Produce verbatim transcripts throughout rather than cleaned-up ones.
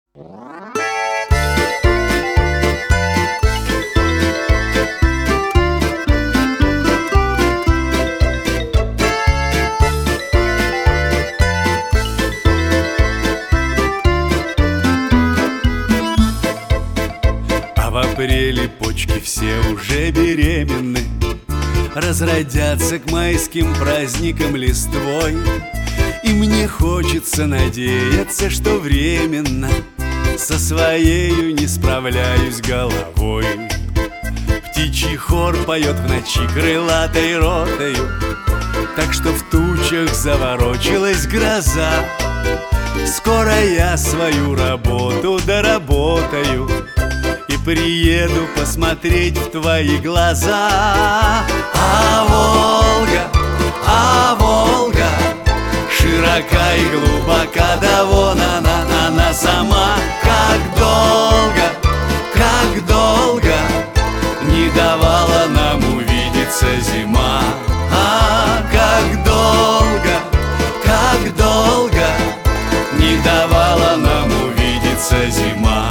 А в апреле почки все уже беременны, разродятся к майским праздникам листвой. И мне хочется надеяться, что временно со своею не справляюсь головой. Птичий хор поет в ночи крылатой ротою, так что в тучах заворочилась гроза. Скоро я свою работу доработаю и приеду посмотреть в твои глаза. А Волга, а Волга, широка и глубока, да вон она, она сама. Как долго, как долго не давала нам увидеться зима. А как долго, как долго не давала нам увидеться зима.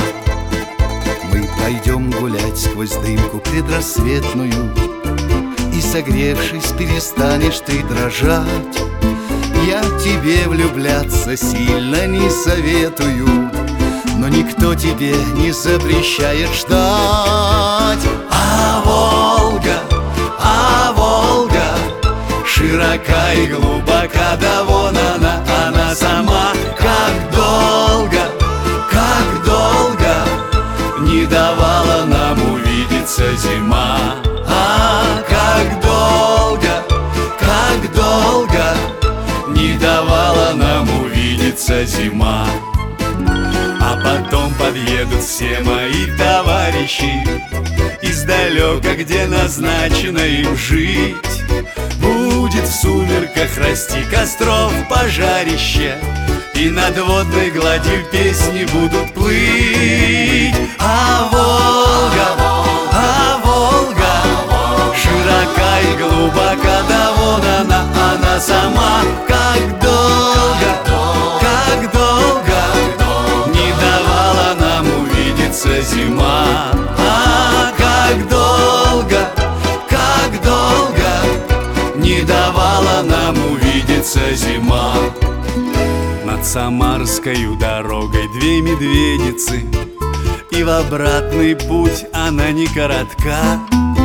Мы пойдем гулять сквозь дымку предрассветную, и, согревшись, перестанешь ты дрожать. Я тебе влюбляться сильно не советую, но никто тебе не запрещает ждать. А Волга, а Волга, широка и глубока, да вон она, она сама. Как долго, как долго не давала нам увидеться зима. А как долго, как долго не давала нам увидеться зима. А потом подъедут все мои товарищи издалека, где назначено им жить. Будет в сумерках расти костров пожарище, и над водной гладью песни будут плыть. А Волга, а Волга, широка и глубока, да вон она, она сама. Как долго, как долго не давала нам увидеться зима. А как долго, как долго не давала нам увидеться зима. Над Самарскою дорогой две медведицы, и в обратный путь она не коротка.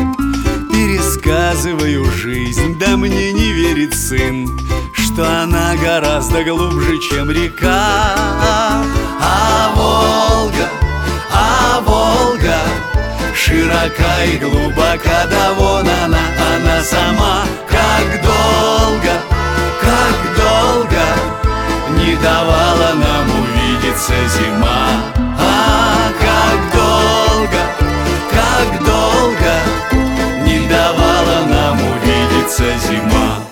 Пересказываю жизнь, да мне не верит сын, что она гораздо глубже, чем река. А Волга, а Волга, широка и глубока, да вон она, она сама. Как долго, как долго не давала нам увидеться зима. А как долго, как долго не давала нам увидеться зима.